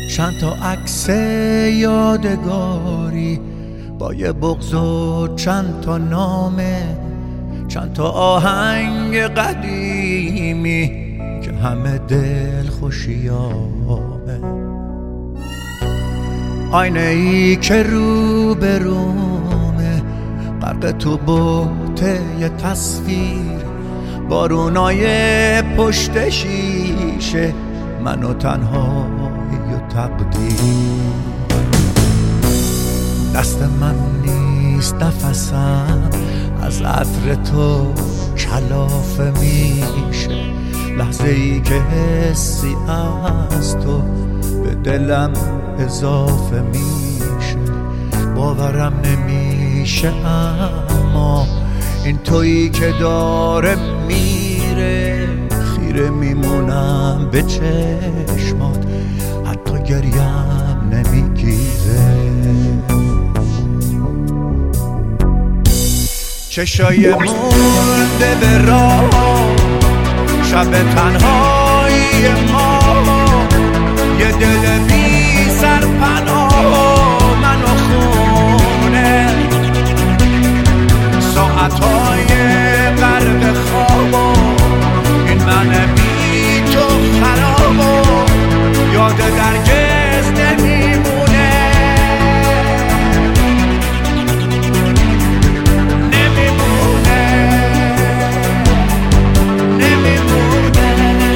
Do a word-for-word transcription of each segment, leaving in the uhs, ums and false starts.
چند تا عکس یادگاری با یه بغض و چند تا نامه، چند تا آهنگ قدیمی که همه دل خوشیامه. آینه ای که رو به رومه، غرق تو بوته یه تصویر، بارونای پشت شیشه، من و تنهایی و تقدیر. دست من نیست نفسم، از عطر تو کلافه میشه، لحظه ای که حسی از تو به دلم اضافه میشه. باورم نمیشه اما این تویی که داره میره، خیره میمونم به چشمات، حتی گریم نمیگیره. چشای مونده به راه، شب تنهایی ما، یه دل بی سرپناه، من و خونه، ساعتهای غرق خواب، این من بی تو خراب، یاد درگز نمیمونه، نمیمونه، نمیمونه.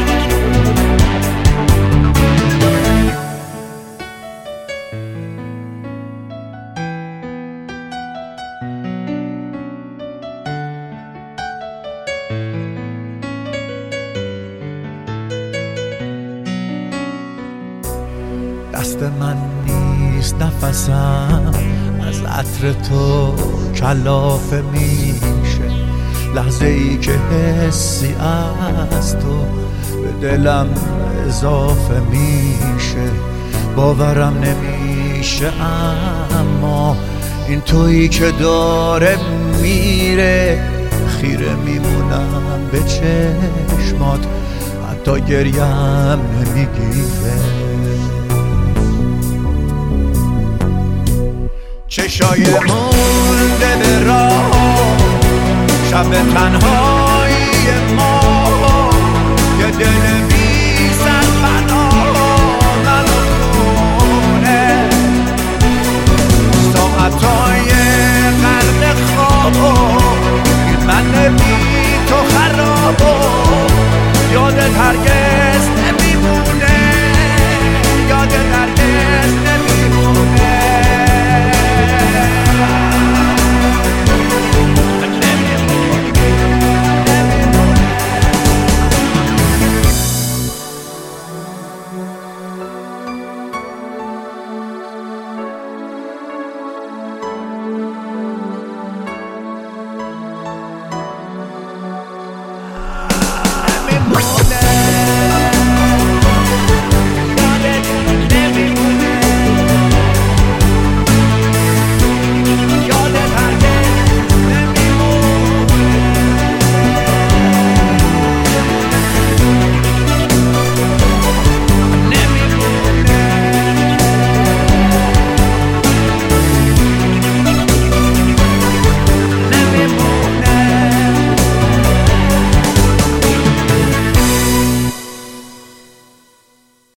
دست من نیست نفسم، از عطر تو کلافه میشه، لحظه ای که حسی از تو به دلم اضافه میشه. باورم نمیشه اما این تویی که داره میره، خیره میمونم به چشمات، حتی گریم نمیگیره. چشای مونده به راه، شب تنها